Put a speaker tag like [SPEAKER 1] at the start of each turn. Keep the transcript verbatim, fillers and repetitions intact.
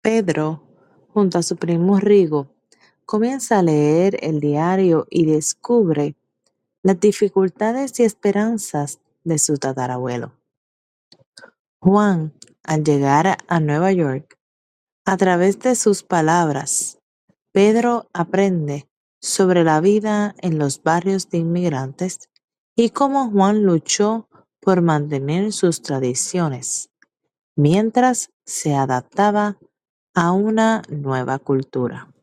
[SPEAKER 1] Pedro, junto a su primo Rigo, comienza a leer el diario y descubre las dificultades y esperanzas de su tatarabuelo. Juan, al llegar a a Nueva York, a través de sus palabras, Pedro aprende sobre la vida en los barrios de inmigrantes y cómo Juan luchó por mantener sus tradiciones mientras se adaptaba a una nueva cultura.